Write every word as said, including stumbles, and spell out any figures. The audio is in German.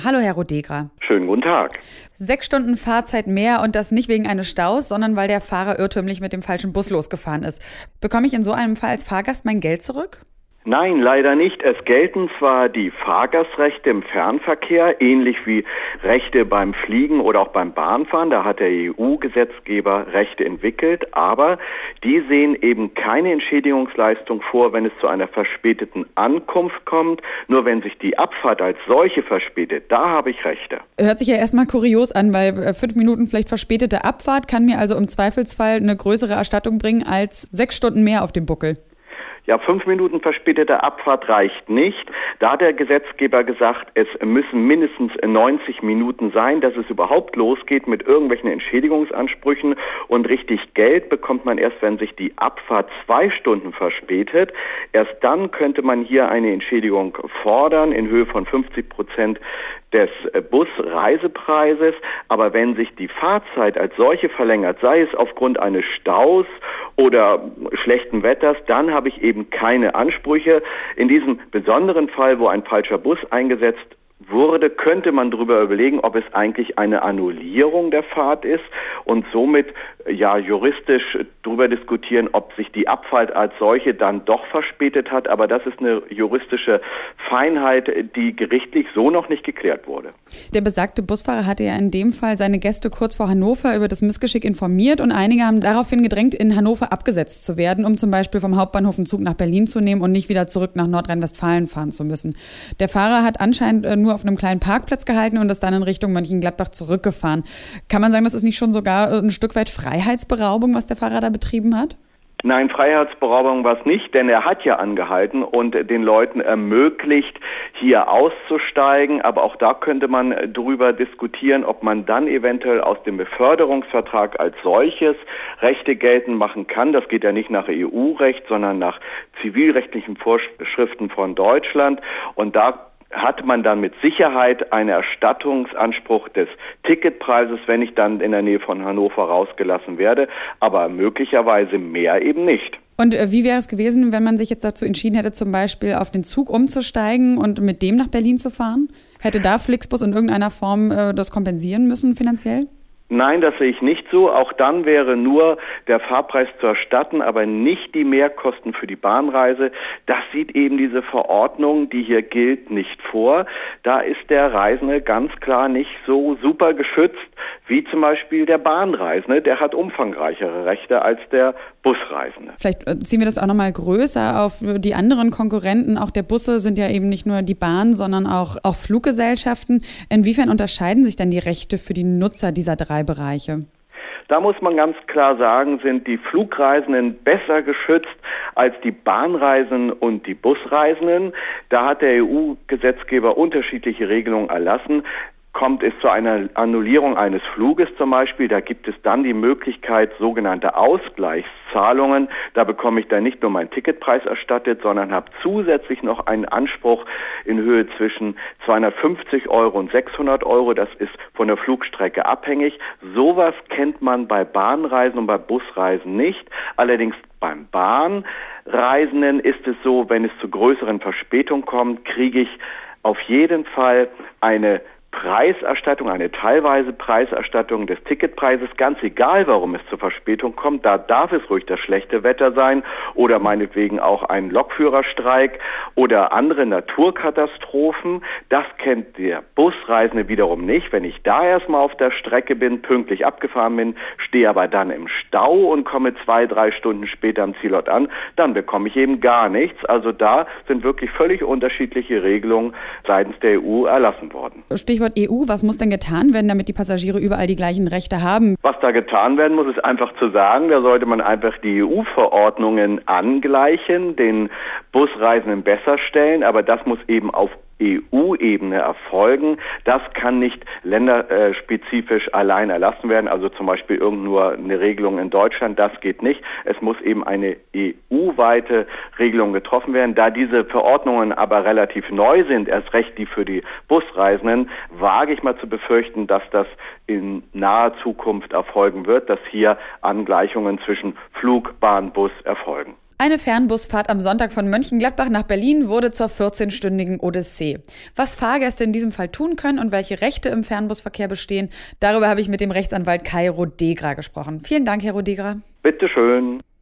Hallo, Herr Rodegra. Schönen guten Tag. Sechs Stunden Fahrzeit mehr und das nicht wegen eines Staus, sondern weil der Fahrer irrtümlich mit dem falschen Bus losgefahren ist. Bekomme ich in so einem Fall als Fahrgast mein Geld zurück? Nein, leider nicht. Es gelten zwar die Fahrgastrechte im Fernverkehr, ähnlich wie Rechte beim Fliegen oder auch beim Bahnfahren. Da hat der E U-Gesetzgeber Rechte entwickelt, aber die sehen eben keine Entschädigungsleistung vor, wenn es zu einer verspäteten Ankunft kommt. Nur wenn sich die Abfahrt als solche verspätet, da habe ich Rechte. Hört sich ja erstmal kurios an, weil fünf Minuten vielleicht verspätete Abfahrt kann mir also im Zweifelsfall eine größere Erstattung bringen als sechs Stunden mehr auf dem Buckel. Ja, fünf Minuten verspätete Abfahrt reicht nicht. Da hat der Gesetzgeber gesagt, es müssen mindestens neunzig Minuten sein, dass es überhaupt losgeht mit irgendwelchen Entschädigungsansprüchen. Und richtig Geld bekommt man erst, wenn sich die Abfahrt zwei Stunden verspätet. Erst dann könnte man hier eine Entschädigung fordern in Höhe von fünfzig Prozent des Busreisepreises. Aber wenn sich die Fahrzeit als solche verlängert, sei es aufgrund eines Staus oder schlechten Wetters, dann habe ich eben keine Ansprüche. In diesem besonderen Fall, wo ein falscher Bus eingesetzt wurde, könnte man darüber überlegen, ob es eigentlich eine Annullierung der Fahrt ist und somit ja juristisch darüber diskutieren, ob sich die Abfahrt als solche dann doch verspätet hat. Aber das ist eine juristische Feinheit, die gerichtlich so noch nicht geklärt wurde. Der besagte Busfahrer hatte ja in dem Fall seine Gäste kurz vor Hannover über das Missgeschick informiert und einige haben daraufhin gedrängt, in Hannover abgesetzt zu werden, um zum Beispiel vom Hauptbahnhof einen Zug nach Berlin zu nehmen und nicht wieder zurück nach Nordrhein-Westfalen fahren zu müssen. Der Fahrer hat anscheinend nur auf einem kleinen Parkplatz gehalten und ist dann in Richtung Mönchengladbach zurückgefahren. Kann man sagen, das ist nicht schon sogar ein Stück weit Freiheitsberaubung, was der Fahrer da betrieben hat? Nein, Freiheitsberaubung war es nicht, denn er hat ja angehalten und den Leuten ermöglicht, hier auszusteigen. Aber auch da könnte man darüber diskutieren, ob man dann eventuell aus dem Beförderungsvertrag als solches Rechte geltend machen kann. Das geht ja nicht nach E U-Recht, sondern nach zivilrechtlichen Vorschriften von Deutschland. Und da hat man dann mit Sicherheit einen Erstattungsanspruch des Ticketpreises, wenn ich dann in der Nähe von Hannover rausgelassen werde, aber möglicherweise mehr eben nicht. Und wie wäre es gewesen, wenn man sich jetzt dazu entschieden hätte, zum Beispiel auf den Zug umzusteigen und mit dem nach Berlin zu fahren? Hätte da Flixbus in irgendeiner Form äh, das kompensieren müssen finanziell? Nein, das sehe ich nicht so. Auch dann wäre nur der Fahrpreis zu erstatten, aber nicht die Mehrkosten für die Bahnreise. Das sieht eben diese Verordnung, die hier gilt, nicht vor. Da ist der Reisende ganz klar nicht so super geschützt wie zum Beispiel der Bahnreisende. Der hat umfangreichere Rechte als der Busreisende. Vielleicht ziehen wir das auch nochmal größer auf die anderen Konkurrenten. Auch der Busse sind ja eben nicht nur die Bahn, sondern auch, auch Fluggesellschaften. Inwiefern unterscheiden sich denn die Rechte für die Nutzer dieser drei Bereiche? Da muss man ganz klar sagen, sind die Flugreisenden besser geschützt als die Bahnreisenden und die Busreisenden. Da hat der E U-Gesetzgeber unterschiedliche Regelungen erlassen. Kommt es zu einer Annullierung eines Fluges zum Beispiel, da gibt es dann die Möglichkeit sogenannte Ausgleichszahlungen. Da bekomme ich dann nicht nur meinen Ticketpreis erstattet, sondern habe zusätzlich noch einen Anspruch in Höhe zwischen zweihundertfünfzig Euro und sechshundert Euro. Das ist von der Flugstrecke abhängig. Sowas kennt man bei Bahnreisen und bei Busreisen nicht. Allerdings beim Bahnreisenden ist es so, wenn es zu größeren Verspätungen kommt, kriege ich auf jeden Fall eine Preiserstattung, eine teilweise Preiserstattung des Ticketpreises, ganz egal, warum es zur Verspätung kommt. Da darf es ruhig das schlechte Wetter sein oder meinetwegen auch ein Lokführerstreik oder andere Naturkatastrophen. Das kennt der Busreisende wiederum nicht. Wenn ich da erstmal auf der Strecke bin, pünktlich abgefahren bin, stehe aber dann im Stau und komme zwei, drei Stunden später am Zielort an, dann bekomme ich eben gar nichts. Also da sind wirklich völlig unterschiedliche Regelungen seitens der E U erlassen worden. Stichwort E U, was muss denn getan werden, damit die Passagiere überall die gleichen Rechte haben? Was da getan werden muss, ist einfach zu sagen, da sollte man einfach die E U-Verordnungen angleichen, den Busreisenden besser stellen, aber das muss eben auf E U-Ebene erfolgen. Das kann nicht länderspezifisch allein erlassen werden, also zum Beispiel irgend nur eine Regelung in Deutschland, das geht nicht. Es muss eben eine E U-weite Regelung getroffen werden. Da diese Verordnungen aber relativ neu sind, erst recht die für die Busreisenden, wage ich mal zu befürchten, dass das in naher Zukunft erfolgen wird, dass hier Angleichungen zwischen Flug, Bahn, Bus erfolgen. Eine Fernbusfahrt am Sonntag von Mönchengladbach nach Berlin wurde zur vierzehnstündigen Odyssee. Was Fahrgäste in diesem Fall tun können und welche Rechte im Fernbusverkehr bestehen, darüber habe ich mit dem Rechtsanwalt Kai Rodegra gesprochen. Vielen Dank, Herr Rodegra. Bitte schön.